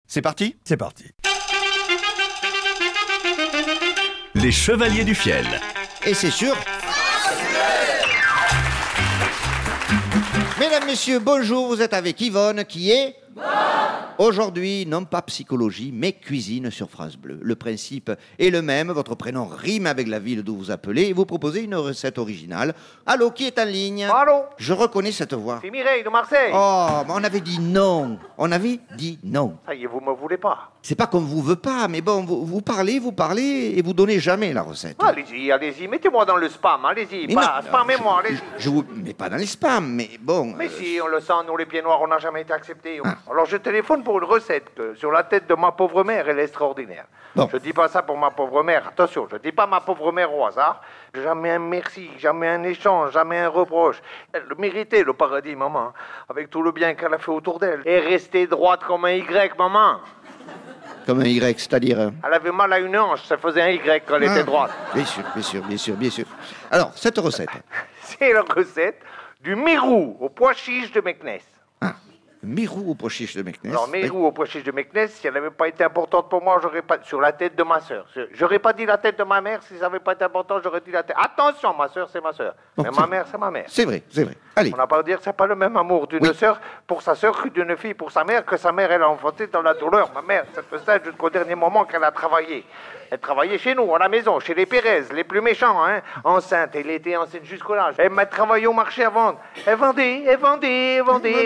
C'est parti ? C'est parti. Les Chevaliers du Fiel. Et c'est sûr. Mesdames, Messieurs, bonjour, vous êtes avec Yvonne qui est... Aujourd'hui, non pas psychologie, mais cuisine sur France Bleu. Le principe est le même, votre prénom rime avec la ville d'où vous appelez et vous proposez une recette originale. Allô, qui est en ligne? Allô? Je reconnais cette voix. C'est Mireille de Marseille. Oh, mais on avait dit non. On avait dit non. Ça y est, vous me voulez pas. C'est pas qu'on vous veut pas, mais bon, vous parlez et vous donnez jamais la recette. Allez-y, mettez-moi dans le spam, allez-y, Mais spammez-moi, allez-y. Je vous mets pas dans les spams, mais bon... Mais si, on le sent, nous les pieds noirs, on n'a jamais été acceptés. Alors je téléphone pour une recette que, sur la tête de ma pauvre mère, elle est extraordinaire. Bon. Je dis pas ça pour ma pauvre mère, attention, je dis pas ma pauvre mère au hasard. Jamais un merci, jamais un échange, jamais un reproche. Elle le méritait, le paradis, maman, avec tout le bien qu'elle a fait autour d'elle. Et restée droite comme un Y, maman. Comme un Y, c'est-à-dire... Elle avait mal à une hanche, ça faisait un Y quand elle était droite. Bien sûr. Alors, cette recette... C'est la recette du mirou au pois chiche de Meknès. Mirou au pois chiche de Meknès. Alors, mirou au pois chiche de Meknès, si elle n'avait pas été importante pour moi, j'aurais pas... Sur la tête de ma sœur. J'aurais pas dit la tête de ma mère, si ça n'avait pas été important, j'aurais dit la tête. Attention, ma sœur, c'est ma sœur. Bon, mais ma mère, c'est ma mère. C'est vrai. Allez. On n'a pas à dire que c'est pas le même amour d'une sœur pour sa sœur que d'une fille pour sa mère, que sa mère, elle a enfanté dans la douleur. Ma mère, cette stage jusqu'au dernier moment qu'elle a travaillé. Elle travaillait chez nous, à la maison, chez les Pérez, les plus méchants, hein. Enceinte, elle était enceinte jusqu'au là. Elle m'a travaillé au marché à vendre. Elle vendait. Elle vendait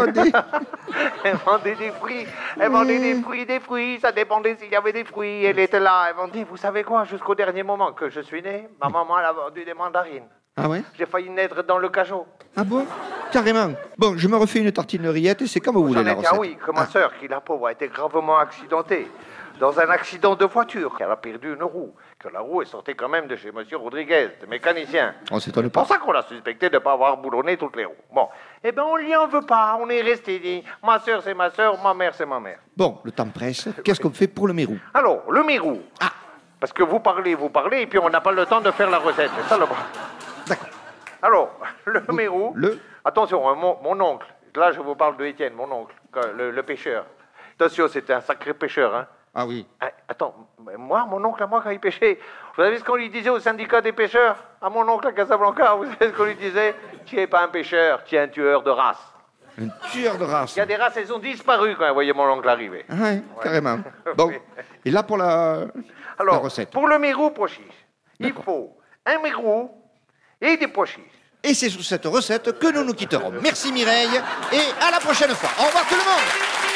des fruits. Elle vendait des fruits. Ça dépendait s'il y avait des fruits. Elle était là. Elle vendait, vous savez quoi, jusqu'au dernier moment que je suis né, ma maman, elle a vendu des mandarines. Ah ouais? J'ai failli naître dans le cachot. Ah bon? Carrément. Bon, je me refais une tartine de rillettes et c'est comme vous voulez la recette. Ah oui, que ma sœur, qui la pauvre, a été gravement accidentée. Dans un accident de voiture, elle a perdu une roue. Que la roue est sortie quand même de chez monsieur Rodriguez, le mécanicien. On s'étonne C'est pas. pour ça qu'on l'a suspecté de ne pas avoir boulonné toutes les roues. Bon, eh bien on lui en veut pas, on est resté dit, ma sœur c'est ma sœur, ma mère c'est ma mère. Bon, le temps presse. Qu'est-ce qu'on fait pour le mirou? Alors, le mirou. Parce que vous parlez, et puis on n'a pas le temps de faire la recette. C'est ça le bras. D'accord. Alors, le mirou. Le... Attention, hein, mon oncle, là je vous parle de Étienne, mon oncle, le pêcheur. Attention, c'était un sacré pêcheur, hein. Ah oui. Attends, mon oncle à moi, quand il pêchait, vous savez ce qu'on lui disait au syndicat des pêcheurs? À mon oncle à Casablanca, vous savez ce qu'on lui disait? Tu n'es pas un pêcheur, tu es un tueur de race. Un tueur de race. Il y a des races, elles ont disparu quand vous voyez mon oncle arriver. Ah ouais, carrément. Bon, et là pour la recette. Pour le mirou pois chiche, il faut un mirou et des pois chiches. Et c'est sur cette recette que nous nous quitterons. Merci Mireille et à la prochaine fois. Au revoir tout le monde.